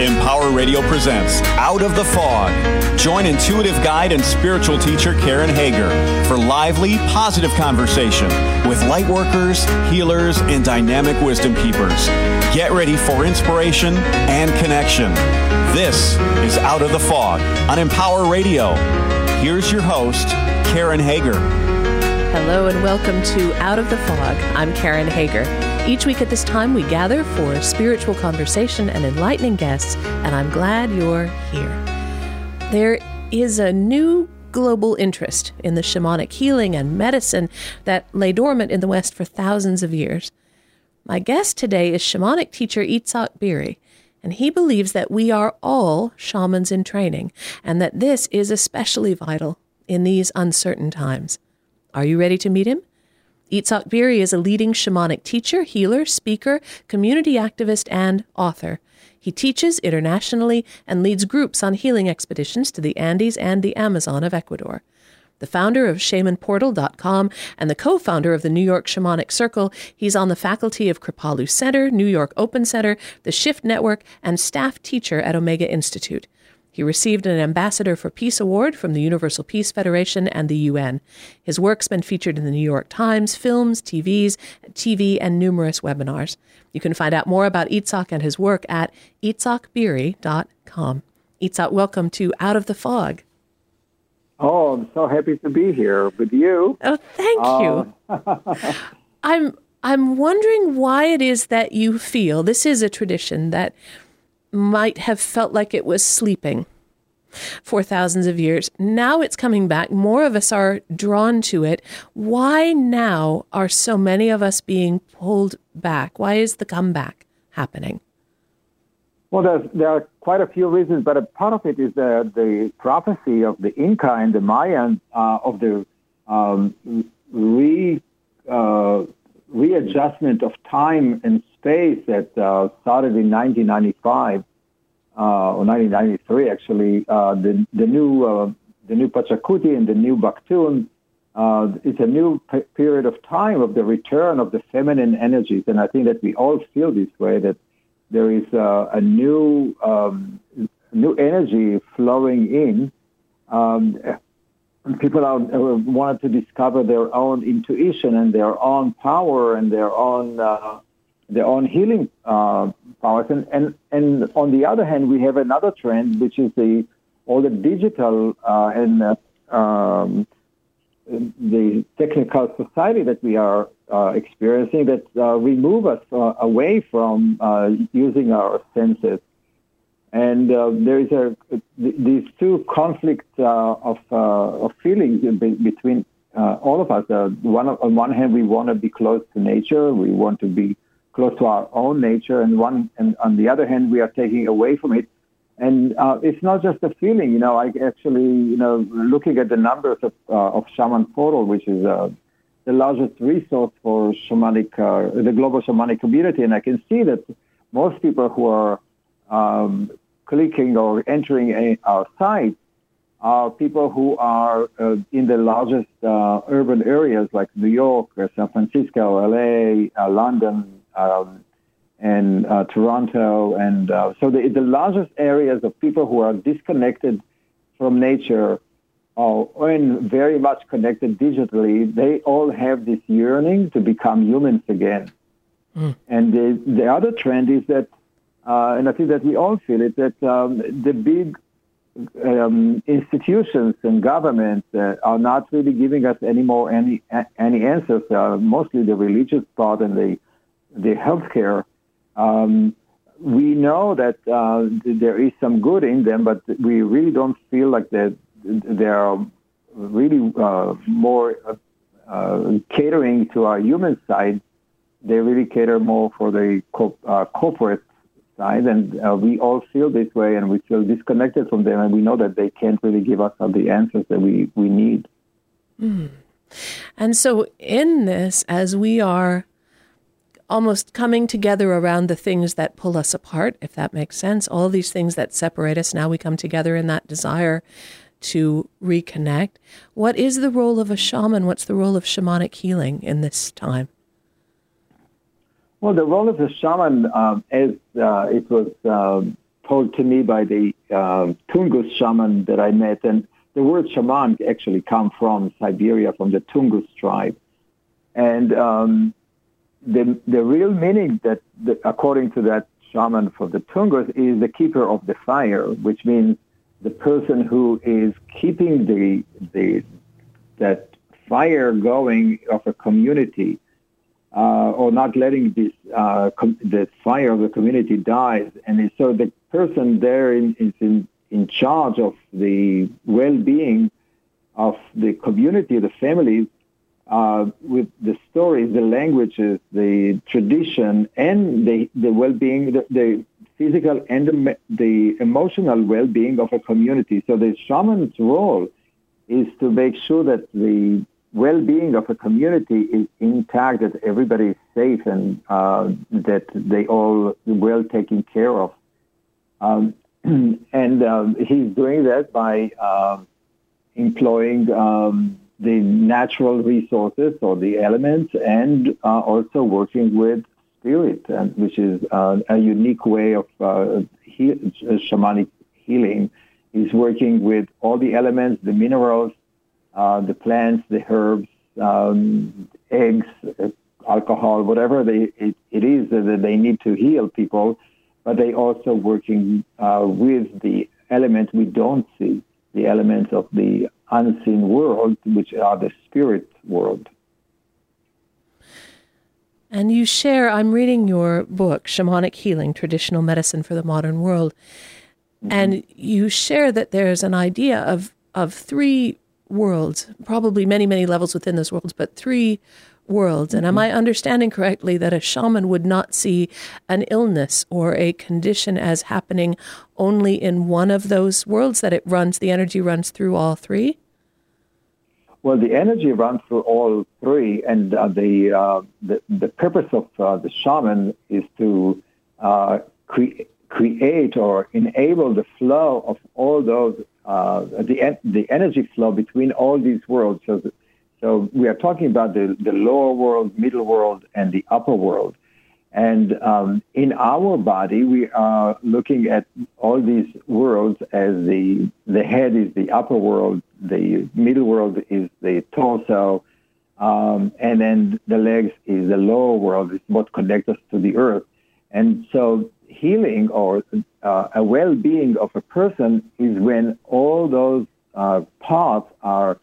Empower Radio presents Out of the Fog. Join intuitive guide and spiritual teacher Karen Hager for lively, positive conversation with light workers, healers, and dynamic wisdom keepers. Get ready for inspiration and connection. This is Out of the Fog on Empower Radio. Here's your host, Karen Hager. Hello and welcome to Out of the Fog. I'm Karen Hager. Each week at this time, we gather for spiritual conversation and enlightening guests, and I'm glad you're here. There is a new global interest in the shamanic healing and medicine that lay dormant in the West for thousands of years. My guest today is shamanic teacher Itzhak Beery, and he believes that we are all shamans in training, and that this is especially vital in these uncertain times. Are you ready to meet him? Itzhak Beery is a leading shamanic teacher, healer, speaker, community activist, and author. He teaches internationally and leads groups on healing expeditions to the Andes and the Amazon of Ecuador. The founder of shamanportal.com and the co-founder of the New York Shamanic Circle, he's on the faculty of Kripalu Center, New York Open Center, the Shift Network, and staff teacher at Omega Institute. He received an Ambassador for Peace Award from the Universal Peace Federation and the UN. His work's been featured in the New York Times, films, TV, and numerous webinars. You can find out more about Itzhak and his work at itzhakbeery.com. Itzhak, welcome to Out of the Fog. Oh, I'm so happy to be here with you. Oh, thank you. I'm wondering why it is that you feel this is a tradition that might have felt like it was sleeping for thousands of years. Now it's coming back. More of us are drawn to it. Why now are so many of us being pulled back? Why is the comeback happening? Well, there are quite a few reasons, but a part of it is the prophecy of the Inca and the Mayan of the readjustment of time and space that started in 1995 or 1993. Actually, the new Pachacuti and the new Baktun. It's a new period of time of the return of the feminine energies, and I think that we all feel this way. That there is a new energy flowing in. People wanted to discover their own intuition and their own power and their own healing powers. And on the other hand, we have another trend, which is all the digital and the technical society that we are experiencing that remove us away from using our senses. And there is these two conflicts of feelings between all of us. On one hand, we want to be close to nature. We want to be close to our own nature. And on the other hand, we are taking away from it. And it's not just a feeling. I actually, looking at the numbers of Shaman Portal, which is the largest resource for the global shamanic community, and I can see that most people who are clicking or entering our site are people who are in the largest urban areas like New York, San Francisco, LA, London, and Toronto. And so the largest areas of people who are disconnected from nature and very much connected digitally, they all have this yearning to become humans again. Mm. And the other trend is that, and I think that we all feel it, that the big institutions and governments are not really giving us any answers. Mostly the religious part and the healthcare. We know that there is some good in them, but we really don't feel like that they are really more catering to our human side. They really cater more for the corporate side, and we all feel this way, and we feel disconnected from them, and we know that they can't really give us the answers that we need. Mm. And so in this, as we are almost coming together around the things that pull us apart, if that makes sense, all these things that separate us, now we come together in that desire to reconnect. What is the role of a shaman? What's the role of shamanic healing in this time? Well, the role of the shaman, as it was told to me by the Tungus shaman that I met. And the word shaman actually comes from Siberia, from the Tungus tribe. And the real meaning according to that shaman for the Tungus is the keeper of the fire, which means the person who is keeping that fire going of a community, or not letting the fire of the community dies. And so the person there is in charge of the well-being of the community, the families, with the stories, the languages, the tradition, and the well-being, the physical and the emotional well-being of a community. So the shaman's role is to make sure that the well-being of a community is intact, that everybody is safe, and that they all well taken care of. And he's doing that by employing the natural resources or the elements, and also working with spirit, which is a unique way of shamanic healing. Is working with all the elements, the minerals, the plants, the herbs, eggs, alcohol, whatever it is that they need to heal people, but they also working with the elements we don't see, the elements of the unseen world, which are the spirit world. And you share, I'm reading your book, Shamanic Healing, Traditional Medicine for the Modern World, and you share that there's an idea of three worlds, probably many, many levels within those worlds, but three worlds. And am I understanding correctly that a shaman would not see an illness or a condition as happening only in one of those worlds, that the energy runs through all three? Well, the energy runs through all three, and the purpose of the shaman is to create or enable the flow of all those, the energy flow between all these worlds. So we are talking about the lower world, middle world, and the upper world. And in our body, we are looking at all these worlds as the head is the upper world, the middle world is the torso, and then the legs is the lower world. It's what connects us to the earth. And so healing or a well-being of a person is when all those parts are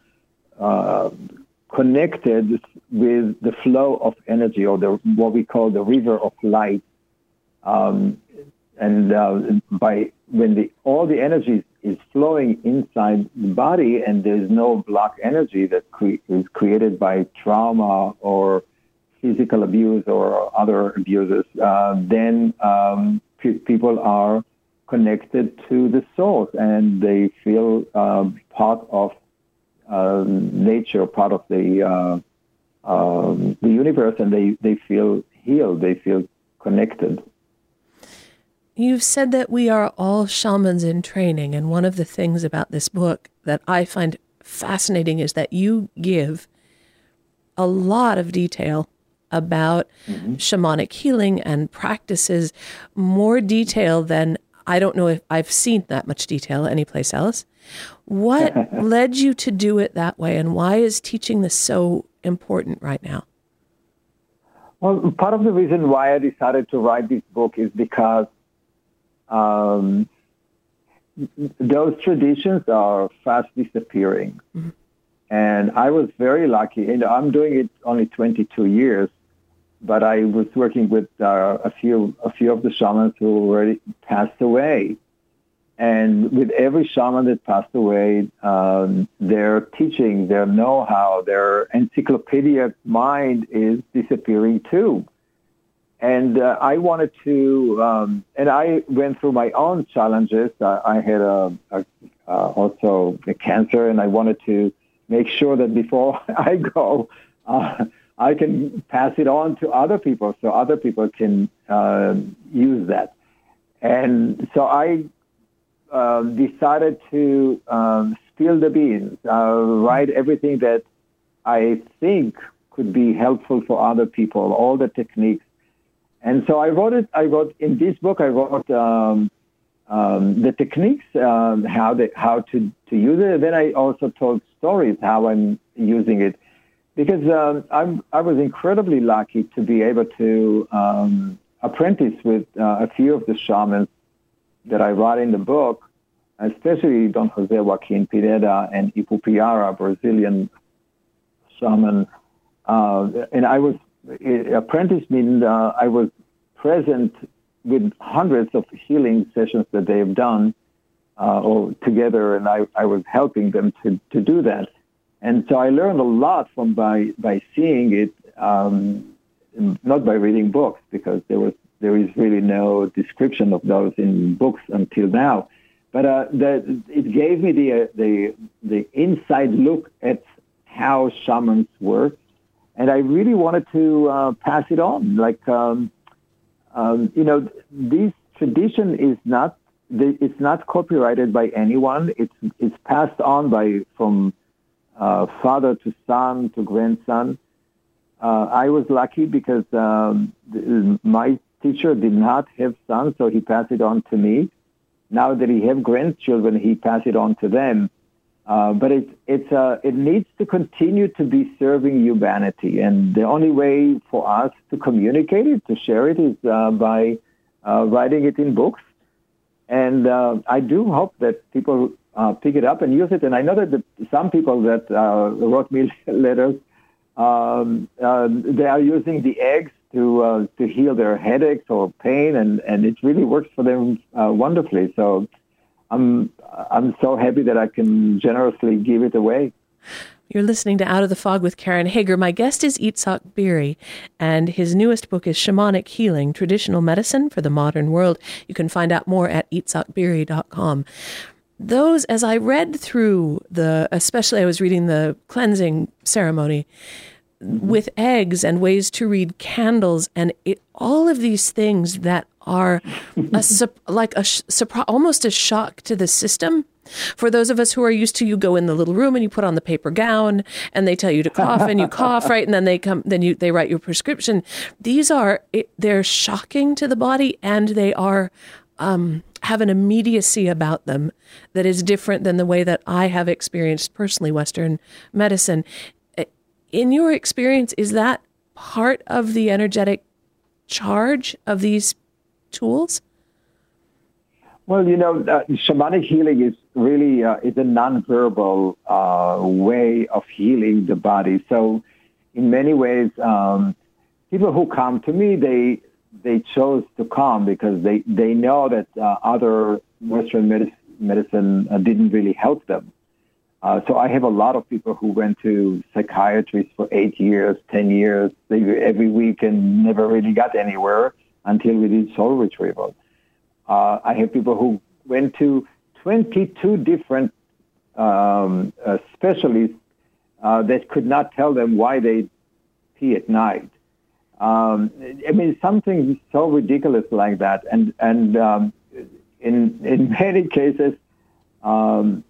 connected with the flow of energy, or what we call the river of light. When all the energy is flowing inside the body, and there's no block energy that is created by trauma or physical abuse or other abuses, then people are connected to the source, and they feel part of nature, part of the universe, and they feel healed, they feel connected. You've said that we are all shamans in training, and one of the things about this book that I find fascinating is that you give a lot of detail about shamanic healing and practices, more detail than I don't know if I've seen that much detail anyplace else. What led you to do it that way, and why is teaching this so important right now? Well, part of the reason why I decided to write this book is because those traditions are fast disappearing. Mm-hmm. And I was very lucky. I'm doing it only 22 years, but I was working with a few of the shamans who already passed away. And with every shaman that passed away, their teaching, their know-how, their encyclopedic mind is disappearing too. And I wanted to, and I went through my own challenges. I had also a cancer, and I wanted to make sure that before I go, I can pass it on to other people so other people can use that. And so I decided to spill the beans, write everything that I think could be helpful for other people, all the techniques. And so I wrote in this book, I wrote the techniques, how to use it. Then I also told stories how I'm using it, because I was incredibly lucky to be able to apprentice with a few of the shamans that I wrote in the book, especially Don Jose Joaquin Pineda and Ipupiara, Brazilian shaman. And I was apprentice means I was present with hundreds of healing sessions that they have done or together, and I was helping them to do that. And so I learned a lot from by seeing it, not by reading books, because there is really no description of those in books until now. But it gave me the inside look at how shamans work, and I really wanted to pass it on. Like this tradition is not it's not copyrighted by anyone. It's passed on from father to son to grandson. I was lucky because my teacher did not have sons, so he passed it on to me. Now that he have grandchildren, he passed it on to them. But it needs to continue to be serving humanity, and the only way for us to communicate it, to share it, is by writing it in books. And I do hope that people pick it up and use it. And I know that some people that wrote me letters, they are using the eggs to heal their headaches or pain, and it really works for them wonderfully. So I'm so happy that I can generously give it away. You're listening to Out of the Fog with Karen Hager. My guest is Itzhak Beery, and his newest book is Shamanic Healing, Traditional Medicine for the Modern World. You can find out more at itzhakbeery.com. Those, as I read through especially I was reading the cleansing ceremony with eggs and ways to read candles, and all of these things that are almost a shock to the system. For those of us who are used to, you go in the little room and you put on the paper gown and they tell you to cough and you cough, right? And then they write your prescription. They're shocking to the body, and they are, have an immediacy about them that is different than the way that I have experienced personally Western medicine. In your experience, is that part of the energetic charge of these tools? Well, shamanic healing is really is a nonverbal way of healing the body. So in many ways, people who come to me, they chose to come because they know that other Western medicine didn't really help them. So I have a lot of people who went to psychiatrists for 8 years, 10 years, every week, and never really got anywhere until we did soul retrieval. I have people who went to 22 different specialists that could not tell them why they pee at night. Something so ridiculous like that. And in many cases, and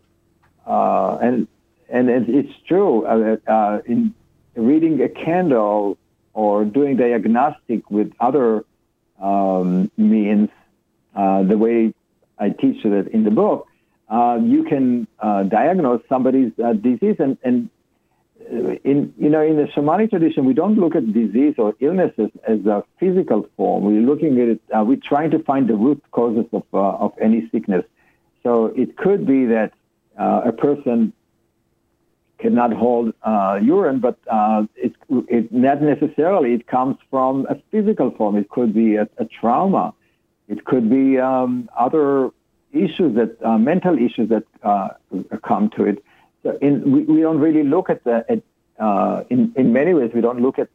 it's true, in reading a candle or doing diagnostic with other means, the way I teach it in the book, you can diagnose somebody's disease. And in the shamanic tradition, we don't look at disease or illnesses as a physical form. We're looking at it. We're trying to find the root causes of any sickness. So it could be that a person cannot hold urine, but it not necessarily. It comes from a physical form. It could be a trauma. It could be other issues mental issues that come to it. So we don't really look at in many ways, we don't look at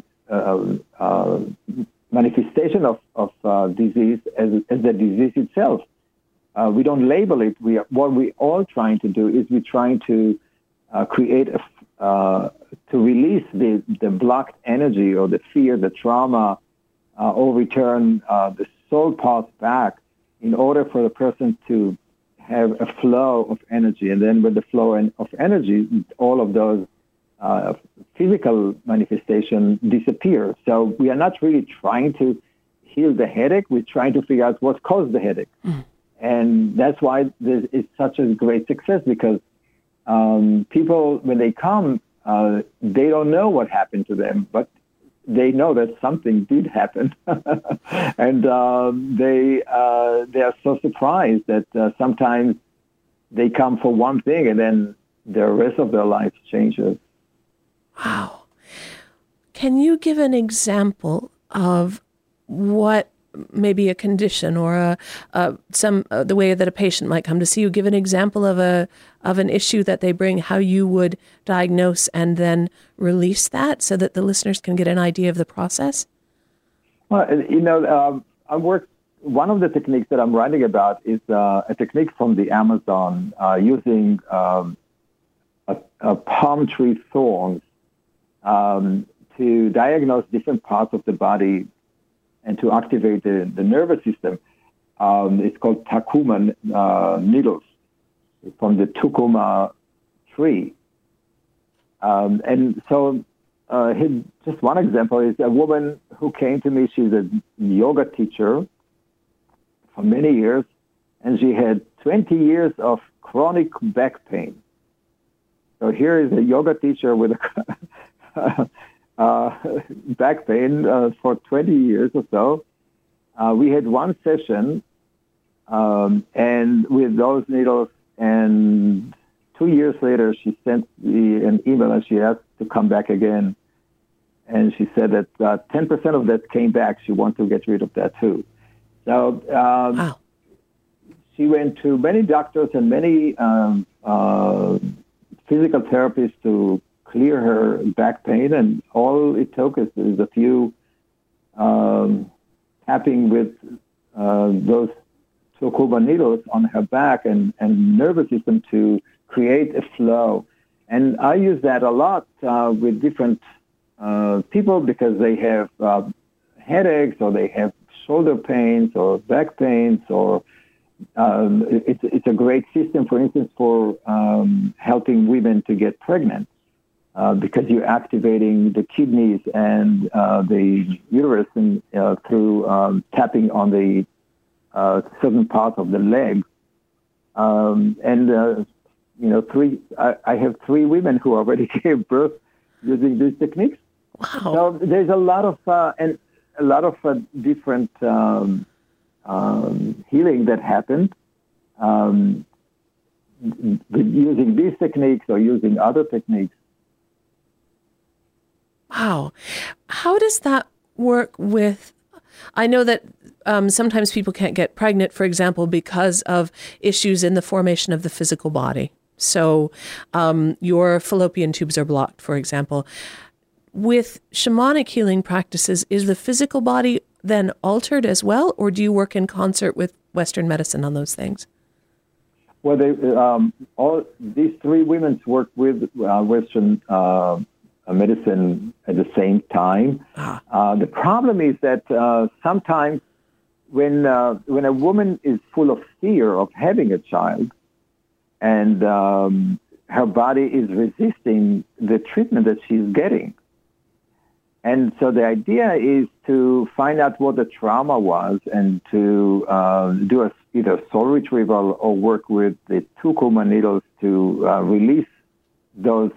manifestation of disease as the disease itself. We don't label it. What we're all trying to do is we're trying to create to release the blocked energy or the fear, the trauma, or return the soul path back in order for the person to have a flow of energy. And then with the flow of energy, all of those physical manifestations disappear. So we are not really trying to heal the headache. We're trying to figure out what caused the headache. And that's why this is such a great success, because people, when they come, they don't know what happened to them, but they know that something did happen. And they are so surprised that sometimes they come for one thing and then the rest of their life changes. Wow. Can you give an example of what maybe a condition or the way that a patient might come to see you? Give an example of an issue that they bring, how you would diagnose and then release that, so that the listeners can get an idea of the process? Well, one of the techniques that I'm writing about is a technique from the Amazon using a palm tree thorns to diagnose different parts of the body and to activate the nervous system. It's called Takuma needles from the Takuma tree. And so just one example is a woman who came to me. She's a yoga teacher for many years, and she had 20 years of chronic back pain. So here is a yoga teacher with back pain for 20 years or so. We had one session, and with those needles, and 2 years later, she sent me an email and she asked to come back again. And she said that 10% of that came back. She wants to get rid of that too. So wow. She went to many doctors and many physical therapists to clear her back pain, and all it took is a few tapping with those Takuma needles on her back and nervous system to create a flow. And I use that a lot with different people, because they have headaches, or they have shoulder pains or back pains, or it's a great system, for instance, for helping women to get pregnant, because you're activating the kidneys and the uterus through tapping on the certain parts of the leg. I have 3 women who already gave birth using these techniques. Wow. So there's a lot of different healing that happened using these techniques or using other techniques. Wow. How does that work with, I know that sometimes people can't get pregnant, for example, because of issues in the formation of the physical body. So your fallopian tubes are blocked, for example. With shamanic healing practices, is the physical body then altered as well, or do you work in concert with Western medicine on those things? Well, all these 3 women work with Western medicine at the same time. The problem is that sometimes when a woman is full of fear of having a child, and her body is resisting the treatment that she's getting. And so the idea is to find out what the trauma was and to do either soul retrieval or work with the Takuma needles to release those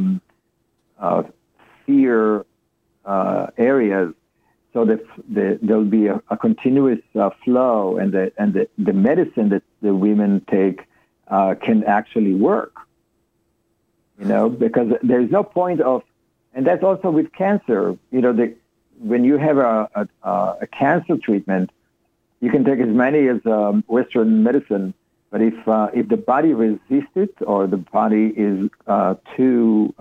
fear areas, so that there'll be a continuous flow, and the medicine that the women take can actually work. Because there's no point of, and that's also with cancer. When you have a cancer treatment, you can take as many as Western medicine, but if the body resists it, or the body is too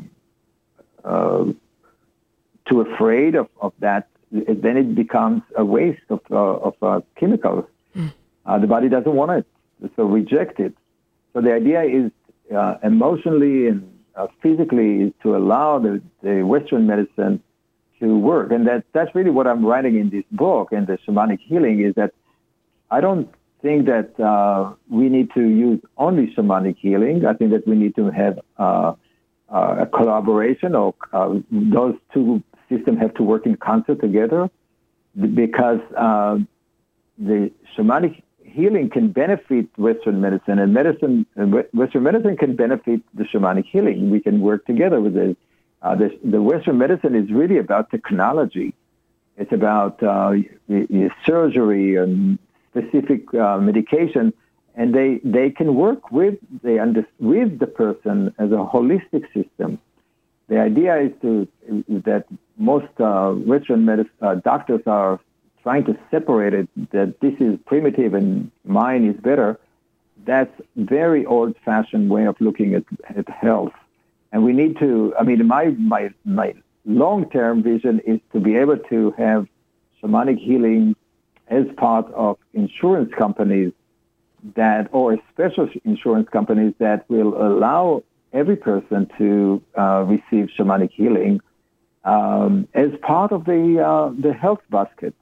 afraid of that, then it becomes a waste of chemicals. The body doesn't want it, so reject it. So the idea is emotionally and physically is to allow the Western medicine to work. And that's really what I'm writing in this book, and the shamanic healing, is that I don't think that we need to use only shamanic healing. I think that we need to have a collaboration, or those 2 systems have to work in concert together, because the shamanic healing can benefit Western medicine, and Western medicine can benefit the shamanic healing. We can work together with it. The Western medicine is really about technology. It's about surgery and specific medication, and they can work with the person as a holistic system. The idea is that most Western doctors are trying to separate it, that this is primitive and mine is better. That's very old-fashioned way of looking at health. And we need to, my long-term vision is to be able to have shamanic healing as part of insurance companies or special insurance companies that will allow every person to receive shamanic healing as part of the health basket.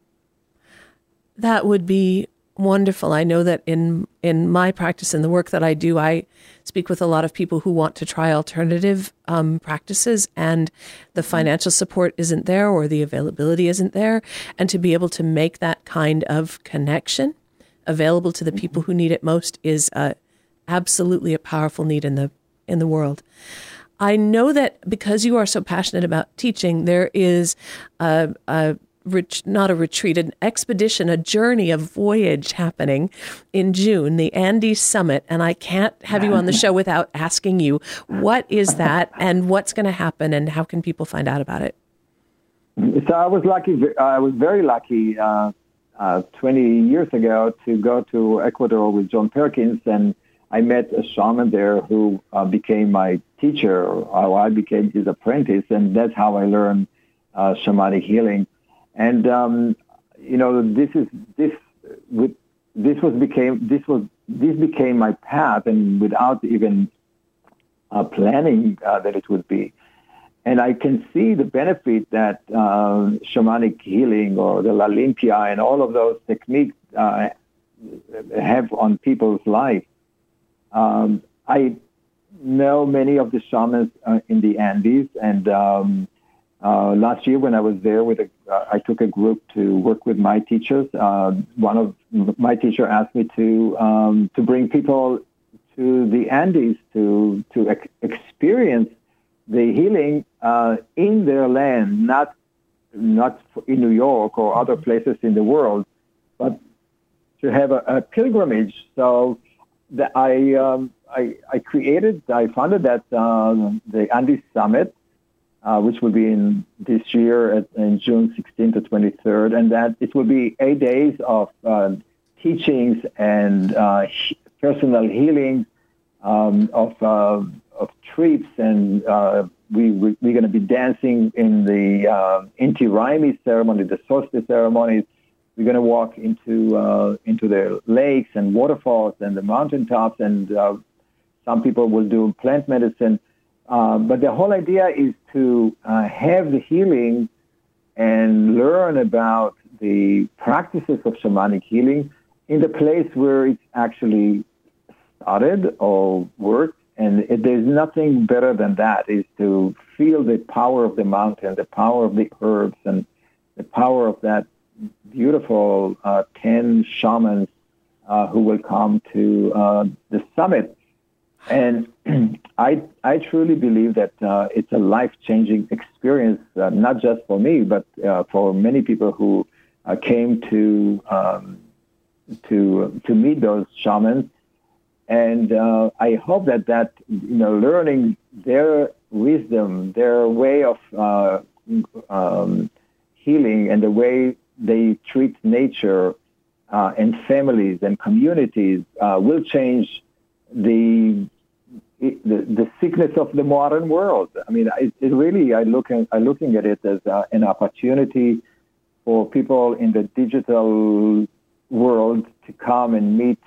That would be wonderful. I know that in my practice and the work that I do, I speak with a lot of people who want to try alternative practices, and the financial support isn't there or the availability isn't there. And to be able to make that kind of connection available to the people who need it most is absolutely a powerful need in the world. I know that because you are so passionate about teaching, there is not a retreat, an expedition, a journey, a voyage happening in June, the Andes Summit. And I can't have you on the show without asking you, what is that and what's going to happen and how can people find out about it? So I was very lucky 20 years ago to go to Ecuador with John Perkins, and I met a shaman there who became my teacher, or I became his apprentice, and that's how I learned shamanic healing. And this became my path, and without even planning that it would be. And I can see the benefit that shamanic healing or the La Limpia and all of those techniques have on people's life. I know many of the shamans in the Andes, and last year when I was there I took a group to work with my teachers. One of my teachers asked me to bring people to the Andes to experience the healing in their land, not in New York or other places in the world, but to have a pilgrimage. So I founded that the Andes Summit, which will be in this year in June 16th to 23rd, and that it will be 8 days of teachings and personal healing of trips, and we're going to be dancing in the Inti Raymi ceremony, the solstice ceremonies. We're going to walk into the lakes and waterfalls and the mountaintops, and some people will do plant medicine. But the whole idea is to have the healing and learn about the practices of shamanic healing in the place where it's actually started or worked. And there's nothing better than that, is to feel the power of the mountain, the power of the herbs, and the power of that beautiful 10 shamans who will come to the summit. And I truly believe that it's a life-changing experience, not just for me, but for many people who came to meet those shamans. And I hope that learning their wisdom, their way of healing, and the way they treat nature and families and communities will change the sickness of the modern world. I mean, I'm looking at it as an opportunity for people in the digital world to come and meet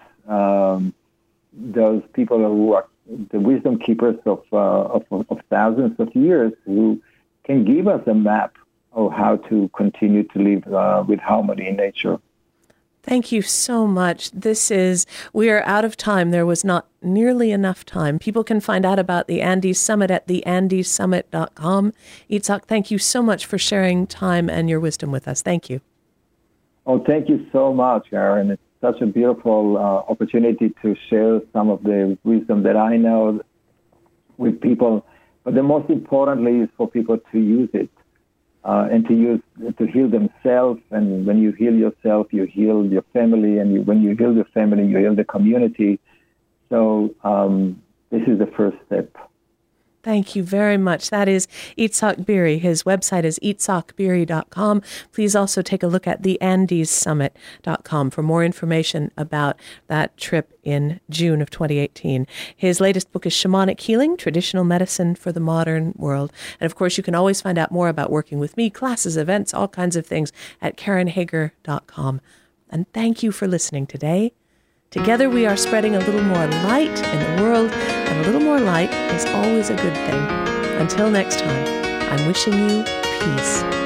those people who are the wisdom keepers of thousands of years, who can give us a map of how to continue to live with harmony in nature. Thank you so much. We are out of time. There was not nearly enough time. People can find out about the Andes Summit at theandessummit.com. Itzhak, thank you so much for sharing time and your wisdom with us. Thank you. Oh, thank you so much, Aaron. such a beautiful opportunity to share some of the wisdom that I know with people. But the most importantly is for people to use it and to heal themselves. And when you heal yourself, you heal your family. And when you heal your family, you heal the community. So this is the first step. Thank you very much. That is Itzhak Beery. His website is itzhakbeery.com. Please also take a look at theandessummit.com for more information about that trip in June of 2018. His latest book is Shamanic Healing, Traditional Medicine for the Modern World. And of course, you can always find out more about working with me, classes, events, all kinds of things at KarenHager.com. And thank you for listening today. Together we are spreading a little more light in the world, and a little more light is always a good thing. Until next time, I'm wishing you peace.